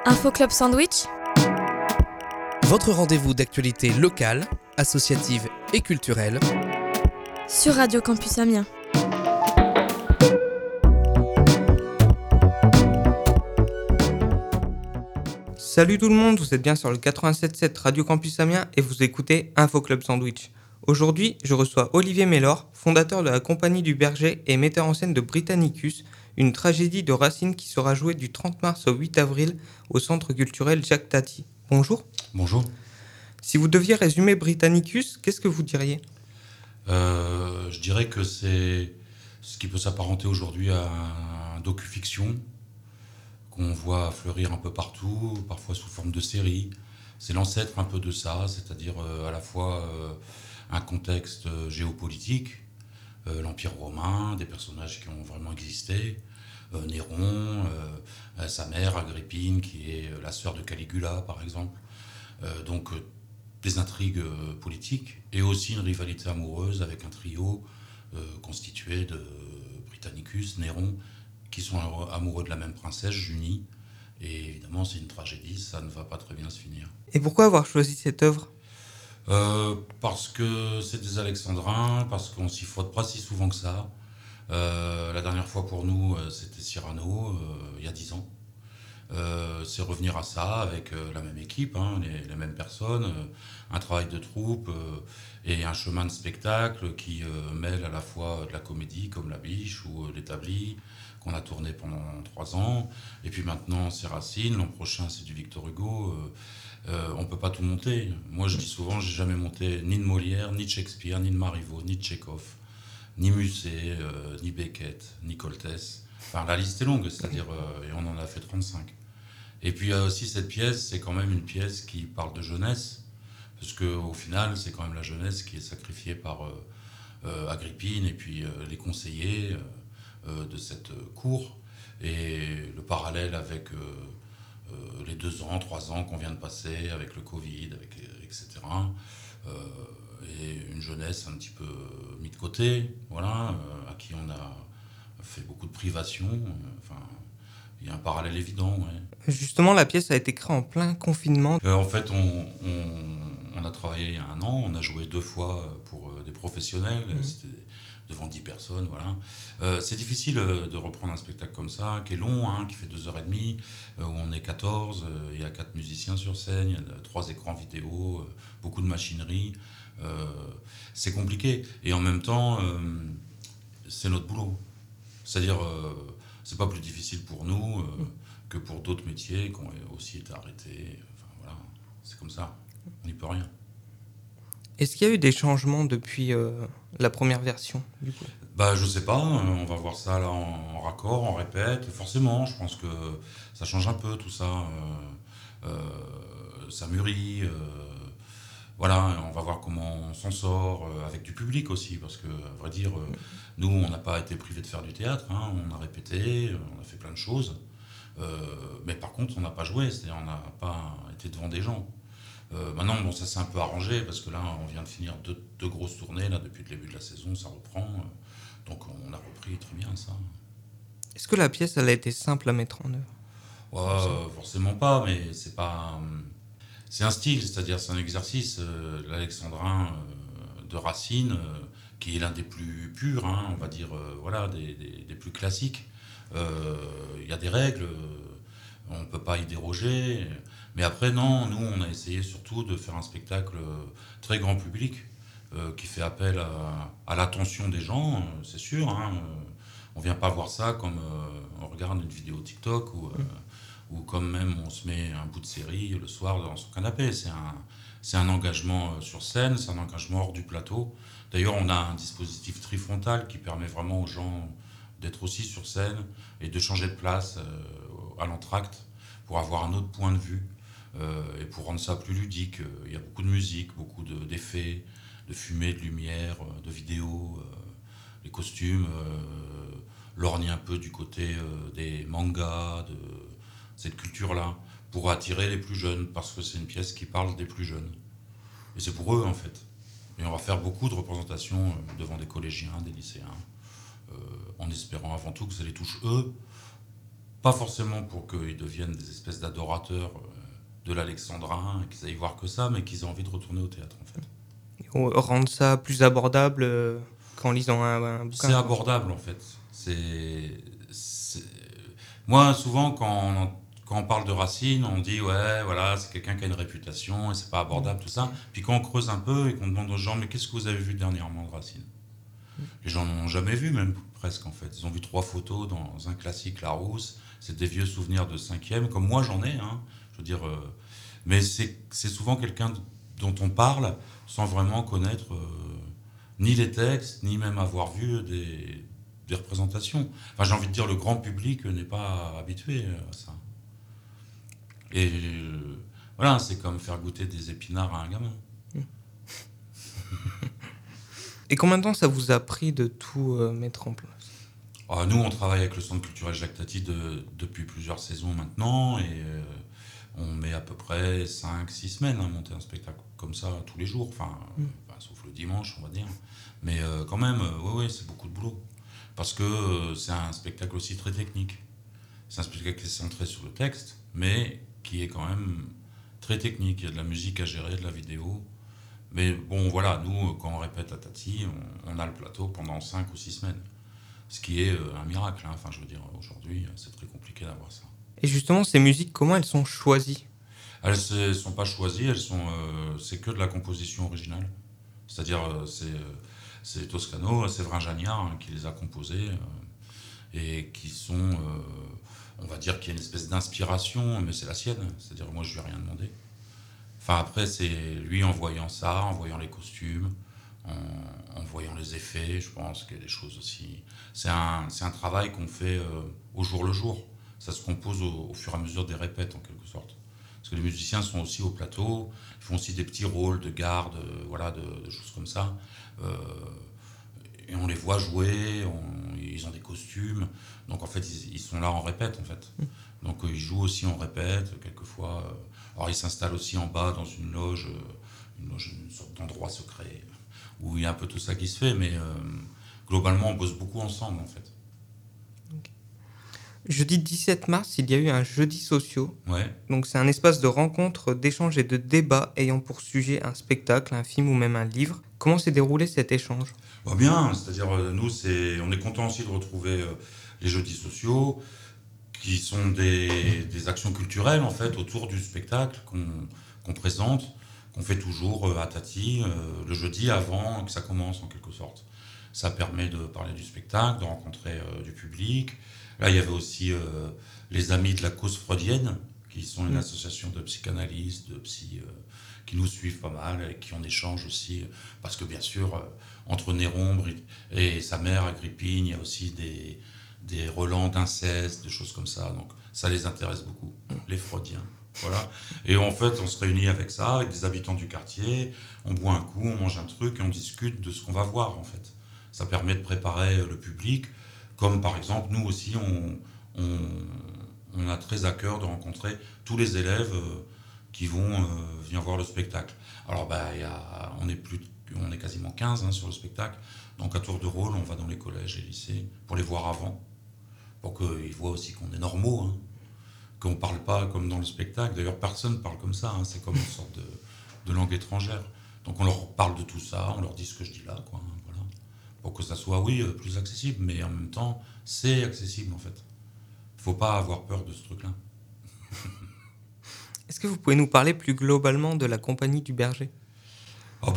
Info Club Sandwich, Votre rendez-vous d'actualité locale, associative et culturelle sur Radio Campus Amiens. Salut tout le monde, vous êtes bien sur le 87.7 Radio Campus Amiens et vous écoutez Info Club Sandwich. Aujourd'hui, je reçois Olivier Mellor, fondateur de la Compagnie du Berger et metteur en scène de Britannicus, une tragédie de Racine qui sera jouée du 30 mars au 8 avril au Centre culturel Jacques Tati. Bonjour. Bonjour. Si vous deviez résumer Britannicus, qu'est-ce que vous diriez ? Je dirais que c'est ce qui peut s'apparenter aujourd'hui à un docu-fiction qu'on voit fleurir un peu partout, parfois sous forme de série. C'est l'ancêtre un peu de ça, c'est-à-dire à la fois un contexte géopolitique, l'Empire romain, des personnages qui ont vraiment existé, Néron, sa mère Agrippine qui est la sœur de Caligula par exemple. Donc des intrigues politiques et aussi une rivalité amoureuse avec un trio constitué de Britannicus, Néron, qui sont amoureux de la même princesse, Junie. Et évidemment, c'est une tragédie, ça ne va pas très bien se finir. Et pourquoi avoir choisi cette œuvre ? Parce que c'est des Alexandrins, parce qu'on s'y frotte pas si souvent que ça. La dernière fois pour nous, c'était Cyrano, il y a 10 ans. C'est revenir à ça avec la même équipe, les mêmes personnes, un travail de troupe et un chemin de spectacle qui mêle à la fois de la comédie comme La Biche ou L'Établi, qu'on a tourné pendant 3 ans. Et puis maintenant, c'est Racine, l'an prochain, c'est du Victor Hugo. On ne peut pas tout monter. Moi, je dis souvent, j'ai jamais monté ni de Molière, ni de Shakespeare, ni de Marivaux, ni de Tchekhov, ni Musset, ni Beckett, ni Coltès. Enfin, la liste est longue, c'est-à-dire, et on en a fait 35. Et puis, il y a aussi cette pièce, c'est quand même une pièce qui parle de jeunesse, parce qu'au final, c'est quand même la jeunesse qui est sacrifiée par Agrippine et puis les conseillers de cette cour. Et le parallèle avec les 2 ans, 3 ans qu'on vient de passer avec le Covid, etc. Et une jeunesse un petit peu mise de côté, voilà, à qui on a fait beaucoup de privations. Il y a un parallèle évident, ouais. Justement, la pièce a été créée en plein confinement. En fait, on a travaillé il y a 1 an, on a joué 2 fois pour des professionnels, c'était devant 10 personnes, voilà. C'est difficile de reprendre un spectacle comme ça, qui est long, qui fait 2h30, où on est 14, il y a 4 musiciens sur scène, il y a 3 écrans vidéo, beaucoup de machinerie. C'est compliqué, et en même temps, c'est notre boulot. C'est-à-dire, c'est pas plus difficile pour nous que pour d'autres métiers qui ont aussi été arrêtés. Enfin, voilà, c'est comme ça, on n'y peut rien. Est-ce qu'il y a eu des changements depuis la première version du coup ? Je sais pas, on va voir ça là en raccord, on répète. Forcément, je pense que ça change un peu tout ça. Ça mûrit. Voilà, on va voir comment on s'en sort avec du public aussi, parce que, à vrai dire, nous, on n'a pas été privés de faire du théâtre, on a répété, on a fait plein de choses. Mais par contre, on n'a pas joué, c'est-à-dire on n'a pas été devant des gens. Maintenant, bon, ça s'est un peu arrangé, parce que là, on vient de finir 2 grosses tournées, là, depuis le début de la saison, ça reprend. Donc on a repris très bien ça. Est-ce que la pièce, elle a été simple à mettre en œuvre ? Forcément pas, mais c'est pas... C'est un style, c'est-à-dire c'est un exercice. L'Alexandrin de Racine, qui est l'un des plus purs, on va dire, voilà, des plus classiques. Il y a des règles, on ne peut pas y déroger. Mais après, non, nous, on a essayé surtout de faire un spectacle très grand public, qui fait appel à l'attention des gens, c'est sûr. On ne vient pas voir ça comme on regarde une vidéo TikTok ou comme même on se met un bout de série le soir dans son canapé. C'est un engagement sur scène, c'est un engagement hors du plateau. D'ailleurs, on a un dispositif trifrontal qui permet vraiment aux gens d'être aussi sur scène et de changer de place à l'entracte pour avoir un autre point de vue et pour rendre ça plus ludique. Il y a beaucoup de musique, beaucoup d'effets, de fumée, de lumière, de vidéos, les costumes lorgnent un peu du côté des mangas, de cette culture-là, pour attirer les plus jeunes, parce que c'est une pièce qui parle des plus jeunes. Et c'est pour eux, en fait. Et on va faire beaucoup de représentations devant des collégiens, des lycéens, en espérant avant tout que ça les touche eux, pas forcément pour qu'ils deviennent des espèces d'adorateurs de l'alexandrin, et qu'ils aillent voir que ça, mais qu'ils aient envie de retourner au théâtre, en fait. Rendre ça plus abordable qu'en lisant un bouquin. C'est abordable, en fait. Moi, souvent, quand on parle de Racine, on dit ouais, voilà, c'est quelqu'un qui a une réputation et c'est pas abordable, tout ça. Puis quand on creuse un peu et qu'on demande aux gens, mais qu'est-ce que vous avez vu dernièrement de Racine? Les gens n'en ont jamais vu, même presque, en fait. Ils ont vu 3 photos dans un classique Larousse. C'est des vieux souvenirs de 5e, comme moi j'en ai, hein. Je veux dire, mais c'est souvent quelqu'un dont on parle sans vraiment connaître ni les textes, ni même avoir vu des représentations. Enfin, j'ai envie de dire, le grand public n'est pas habitué à ça. Et voilà, c'est comme faire goûter des épinards à un gamin. Et combien de temps ça vous a pris de tout mettre en place? Nous, on travaille avec le Centre culturel Jacques Tati depuis plusieurs saisons maintenant, et on met à peu près 5-6 semaines à monter un spectacle comme ça tous les jours, sauf le dimanche, on va dire. Mais quand même, ouais, c'est beaucoup de boulot. Parce que c'est un spectacle aussi très technique. C'est un spectacle qui est centré sur le texte, mais qui est quand même très technique. Il y a de la musique à gérer, de la vidéo. Mais bon, voilà, nous, quand on répète à Tati, on a le plateau pendant 5 ou 6 semaines. Ce qui est un miracle, hein. Enfin, je veux dire, aujourd'hui, c'est très compliqué d'avoir ça. Et justement, ces musiques, comment elles sont choisies? Elles ne sont pas choisies, c'est que de la composition originale. C'est-à-dire, c'est Toscano, c'est Jagnard qui les a composées et qui sont, on va dire qu'il y a une espèce d'inspiration, mais c'est la sienne. C'est-à-dire, moi, je lui ai rien demandé. Enfin, après, c'est lui en voyant ça, en voyant les costumes, en voyant les effets, je pense qu'il y a des choses aussi. C'est un travail qu'on fait au jour le jour. Ça se compose au fur et à mesure des répètes, en quelque sorte. Parce que les musiciens sont aussi au plateau, ils font aussi des petits rôles de garde, voilà, de choses comme ça. Et on les voit jouer, ils ont des costumes. Donc en fait, ils sont là en répète, en fait. Donc ils jouent aussi en répète, quelquefois. Alors ils s'installent aussi en bas dans une loge, une sorte d'endroit secret, où il y a un peu tout ça qui se fait, mais globalement, on bosse beaucoup ensemble, en fait. Jeudi 17 mars, il y a eu un jeudi sociaux. Ouais. Donc c'est un espace de rencontre, d'échange et de débat ayant pour sujet un spectacle, un film ou même un livre. Comment s'est déroulé cet échange? Bien, c'est-à-dire nous, on est content aussi de retrouver les jeudis sociaux, qui sont des actions culturelles, en fait, autour du spectacle qu'on présente, qu'on fait toujours à Tati, le jeudi avant que ça commence, en quelque sorte. Ça permet de parler du spectacle, de rencontrer du public. Là, il y avait aussi les Amis de la cause freudienne, qui sont une association de psychanalystes, de psy, qui nous suivent pas mal et qui en échangent aussi. Parce que, bien sûr, entre Néron et sa mère, Agrippine, il y a aussi des relents d'inceste, des choses comme ça. Donc, ça les intéresse beaucoup, les freudiens. Voilà. Et en fait, on se réunit avec ça, avec des habitants du quartier, on boit un coup, on mange un truc et on discute de ce qu'on va voir, en fait. Ça permet de préparer le public. Comme par exemple, nous aussi, on a très à cœur de rencontrer tous les élèves qui vont venir voir le spectacle. Alors, on est quasiment 15 sur le spectacle. Donc, à tour de rôle, on va dans les collèges et lycées pour les voir avant. Pour qu'ils voient aussi qu'on est normaux, hein, qu'on ne parle pas comme dans le spectacle. D'ailleurs, personne ne parle comme ça. Hein, c'est comme une sorte de langue étrangère. Donc, on leur parle de tout ça, on leur dit ce que je dis là, quoi. Voilà. Pour que ça soit, oui, plus accessible, mais en même temps, c'est accessible, en fait. Il ne faut pas avoir peur de ce truc-là. Est-ce que vous pouvez nous parler plus globalement de la Compagnie du Berger? Je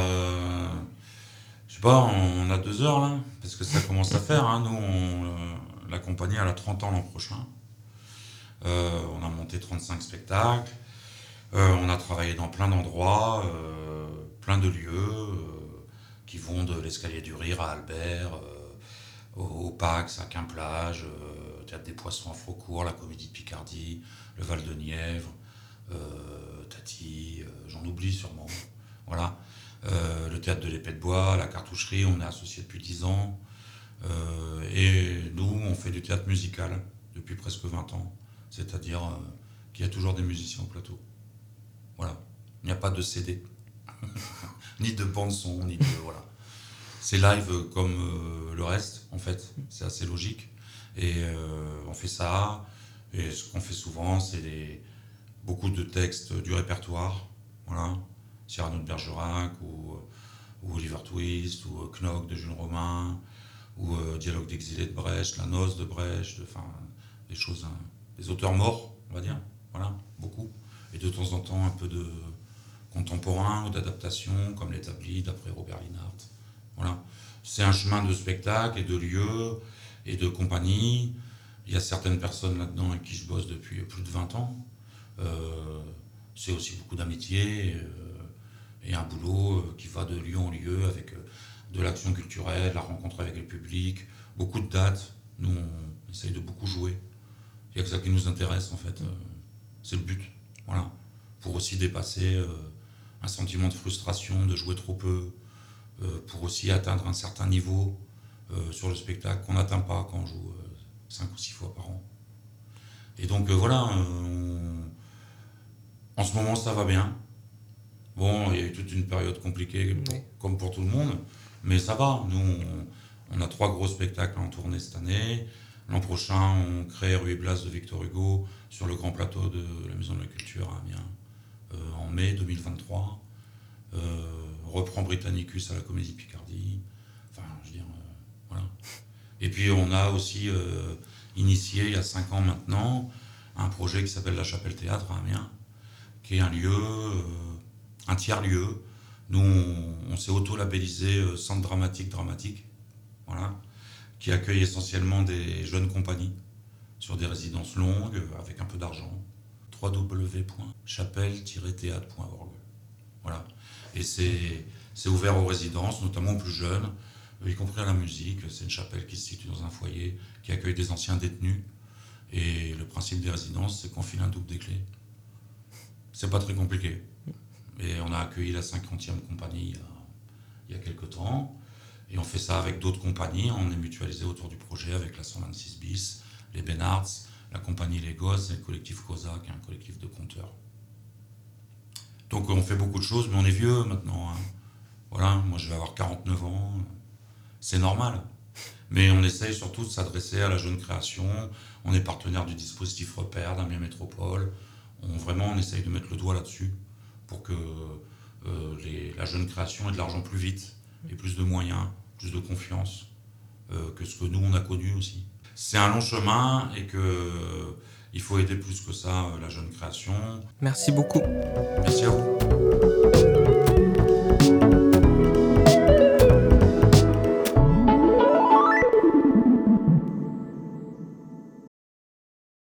sais pas, on a 2 heures, là, parce que ça commence à faire. Hein. Nous, la compagnie, elle a 30 ans l'an prochain. On a monté 35 spectacles. On a travaillé dans plein d'endroits, plein de lieux, qui vont de l'Escalier du Rire à Albert, au Pax, à Quimplage, Théâtre des Poissons à Frocourt, la Comédie de Picardie, le Val de Nièvre, Tati, j'en oublie sûrement. Voilà. Le Théâtre de l'Épée de Bois, la Cartoucherie, on est associés depuis 10 ans. Et nous, on fait du théâtre musical depuis presque 20 ans. C'est-à-dire qu'il y a toujours des musiciens au plateau. Voilà. Il n'y a pas de CD. Ni de bande-son, ni de... Voilà. C'est live comme le reste, en fait. C'est assez logique. Et on fait ça. Et ce qu'on fait souvent, c'est beaucoup de textes du répertoire. Voilà. Cyrano de Bergerac, ou Oliver Twist, ou Knock de Jules Romain, ou Dialogue d'exilé de Brecht, La Noce de Brecht, enfin, des choses, hein, des auteurs morts, on va dire. Voilà, beaucoup. Et de temps en temps, un peu de contemporain ou d'adaptation, comme L'Établi, d'après Robert Linhart. Voilà. C'est un chemin de spectacle et de lieux et de compagnie. Il y a certaines personnes là-dedans avec qui je bosse depuis plus de 20 ans. C'est aussi beaucoup d'amitié et un boulot qui va de lieu en lieu avec de l'action culturelle, la rencontre avec le public, beaucoup de dates. Nous, on essaye de beaucoup jouer. Il n'y a que ça qui nous intéresse, en fait. C'est le but. Voilà. Pour aussi dépasser un sentiment de frustration, de jouer trop peu, pour aussi atteindre un certain niveau sur le spectacle qu'on n'atteint pas quand on joue 5 ou 6 fois par an. Et donc voilà, en ce moment ça va bien. Bon, il y a eu toute une période compliquée, comme pour tout le monde, mais ça va. Nous, on a 3 gros spectacles en tournée cette année. L'an prochain, on crée Rue et Place de Victor Hugo sur le grand plateau de la Maison de la Culture à Amiens en mai 2023. Reprend Britannicus à la Comédie Picardie. Enfin, je veux dire, voilà. Et puis on a aussi initié, il y a 5 ans maintenant, un projet qui s'appelle La Chapelle Théâtre à Amiens, qui est un lieu, un tiers-lieu. Nous, on s'est auto-labellisé Centre dramatique, voilà, qui accueille essentiellement des jeunes compagnies sur des résidences longues, avec un peu d'argent. www.chapelle-théâtre.org. Voilà. Et c'est ouvert aux résidences, notamment aux plus jeunes, y compris à la musique. C'est une chapelle qui se situe dans un foyer qui accueille des anciens détenus. Et le principe des résidences, c'est qu'on file un double des clés. C'est pas très compliqué. Et on a accueilli la 50e compagnie il y a quelques temps. Et on fait ça avec d'autres compagnies. On est mutualisé autour du projet avec la 126 bis, les Bénards, la compagnie Les Gosses et le collectif COSA, qui est un collectif de conteurs. Donc on fait beaucoup de choses, mais on est vieux maintenant. Hein. Voilà, moi je vais avoir 49 ans. C'est normal. Mais on essaye surtout de s'adresser à la jeune création. On est partenaire du dispositif Repère d'Amiens Métropole. On essaye de mettre le doigt là-dessus pour que la jeune création ait de l'argent plus vite et plus de moyens, plus de confiance que ce que nous on a connu aussi. C'est un long chemin et qu'il faut aider plus que ça la jeune création. Merci beaucoup. Merci à vous.